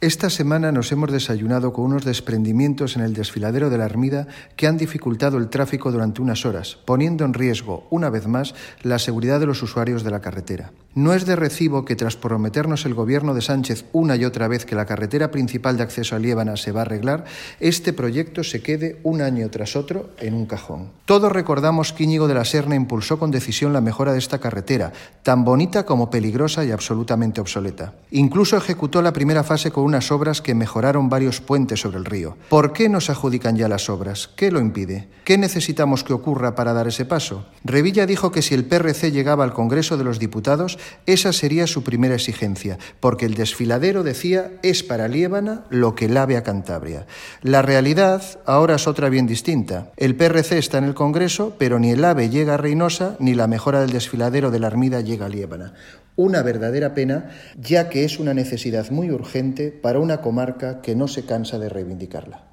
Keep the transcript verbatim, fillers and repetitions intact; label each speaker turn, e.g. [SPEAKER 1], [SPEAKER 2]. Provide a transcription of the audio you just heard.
[SPEAKER 1] Esta semana nos hemos desayunado con unos desprendimientos en el desfiladero de la Armida que han dificultado el tráfico durante unas horas, poniendo en riesgo, una vez más, la seguridad de los usuarios de la carretera. No es de recibo que, tras prometernos el gobierno de Sánchez una y otra vez que la carretera principal de acceso a Liébana se va a arreglar, este proyecto se quede un año tras otro en un cajón. Todos recordamos que Íñigo de la Serna impulsó con decisión la mejora de esta carretera, tan bonita como peligrosa y absolutamente obsoleta. Incluso ejecutó la primera fase con unas obras que mejoraron varios puentes sobre el río. ¿Por qué no se adjudican ya las obras? ¿Qué lo impide? ¿Qué necesitamos que ocurra para dar ese paso? Revilla dijo que si el P R C llegaba al Congreso de los Diputados, esa sería su primera exigencia, porque el desfiladero, decía, es para Liébana lo que el AVE a Cantabria. La realidad ahora es otra bien distinta. El P R C está en el Congreso, pero ni el AVE llega a Reynosa, ni la mejora del desfiladero de la Armida llega a Liébana. Una verdadera pena, ya que es una necesidad muy urgente para una comarca que no se cansa de reivindicarla.